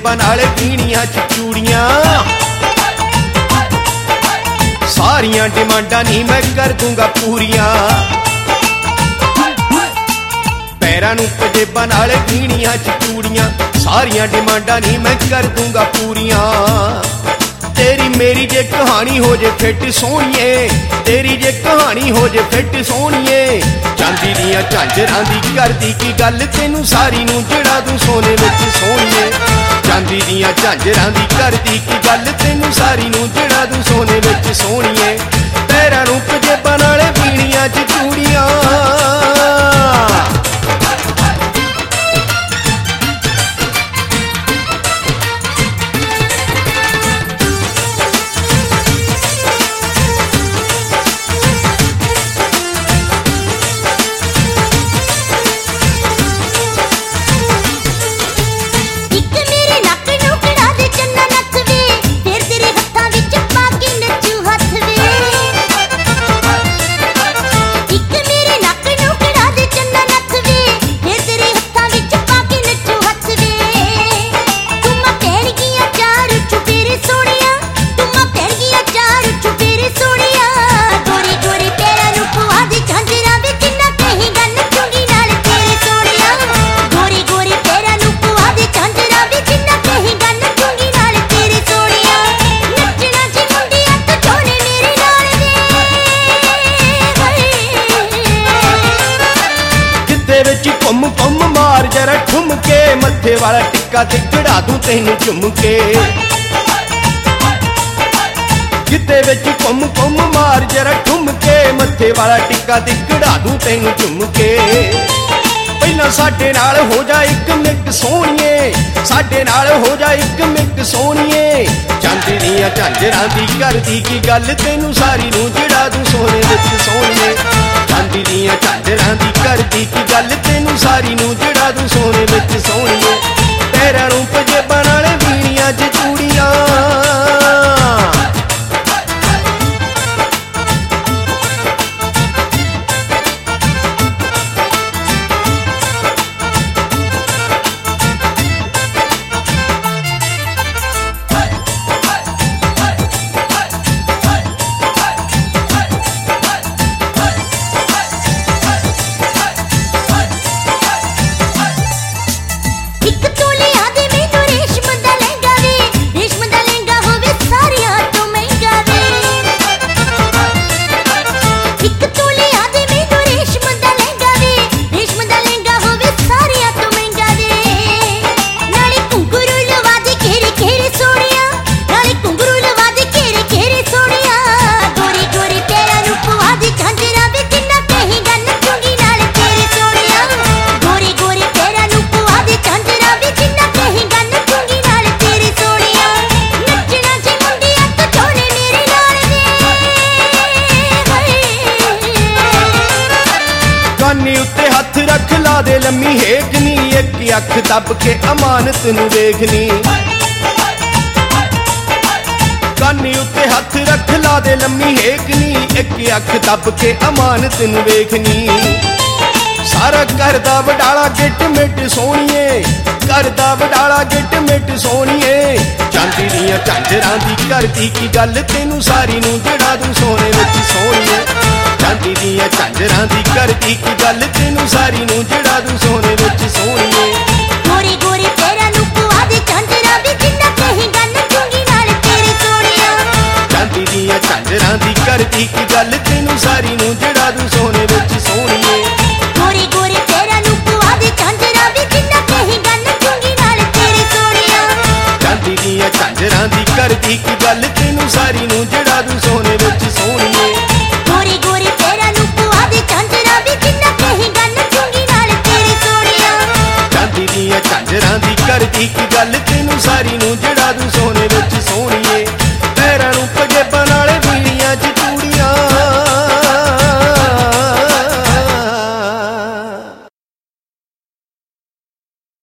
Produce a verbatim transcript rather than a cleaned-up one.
ਜੇਬਾਂ ਨਾਲੇ ਪੀਣੀਆਂ ਚ ਚੂੜੀਆਂ। ਸਾਰੀਆਂ ਡਿਮਾਂਡਾਂ ਨਹੀਂ ਮੈਂ ਕਰ ਦੂੰਗਾ ਪੂਰੀਆਂ। ਪੈਰਾਂ ਨੂੰ ਪਜੇਬਾਂ ਨਾਲੇ ਪੀਣੀਆਂ ਚ ਚੂੜੀਆਂ। ਸਾਰੀਆਂ ਡਿਮਾਂਡਾਂ ਨਹੀਂ ਮੈਂ ਕਰ ਦੂੰਗਾ ਪੂਰੀਆਂ। तेरी मेरी जे कहानी हो जे फिट सोहणीए, तेरी जे कहानी हो जे फिट सोहणीए। चांदी दियां झांजरां दी करदी की गल तैनूं सारी नूं जड़ा दूं सोने विच सोहणीए। चांदी दियां झांजरां दी करदी की गल तैनूं सारी नूं जड़ा दूं सोने विच सोहणीए। पैरां नूं पजेबां नाले पीणीਆਂ च चूड़ियां। घुम घुम मार जरा ठुमके, मत्थे वाला टिक्का ते चढ़ा दूं तैनूं झुमके। गिद्दे विच घुम घुम मार जरा ठुमके, मत्थे वाला टिक्का ते चढ़ा दूं तैनूं झुमके। पहलां साडे नाल हो जा इक मिक सोहणीए, साडे नाल हो जा इक मिक सोहणीए। चांदी दियां झांजरां दी करदी की गल तैनूं सारी नूं जड़ा दूं सोने विच सोहणीए। चांदी दियां झांजरां दी करदी की गल तैनूं सारी नूं जड़ा दूं सोने विच सोहणीए। पैरां नूं पजेबां नाले पीणीਆਂ च चूड़ियां। कानी उत्ते हथ रख ला दे लम्मी हेकनी, एक अख दब के अमानत नूं वेखनी। कानी उत्ते हथ रख ला दे लम्मी हेकनी, एक अख दब के अमानत नूं वेखनी। सारा करदा वडाला गिट मिट सोहणीए, करदा वडाला गिट मिट सोहणीए। चांदी दियां झांजरां दी करदी की गल तैनूं सारी नूं जड़ा दूं सोने विच सोहणीए। चांदी दियां झांजरां दी करदी की गल तैनूं सारी नूं जड़ा दूं सोने विच सोहणीए। गोरी गोरी पैरां नूं पवा दे झांजरां वी जिन्ना कहेगा नचूंगी नाल तेरे सोहणिया। चांदी दियां झांजरां दी करदी की गल तैनूं सारी नूं जड़ा दूं सोने विच सोहणीए। गोरी गोरी पैरां नूं पवा दे झांजरां वी जिन्ना कहेगा नचूंगी नाल तेरे सोहणिया। चांदी दियां झांजरां दी करदी की गल तैनूं सारी नूं जड़ा दूं सोने विच सोहणीए। गोरी गोरी पैरां नूं पवा दे झांजरां वी जिन्ना कहेगा नचूंगी नाल तेरे सोहणिया। चांदी दियां झांजरां दी करदी की गल तैनूं सारी नूं जड़ा दूं सोने विच सोहणीए।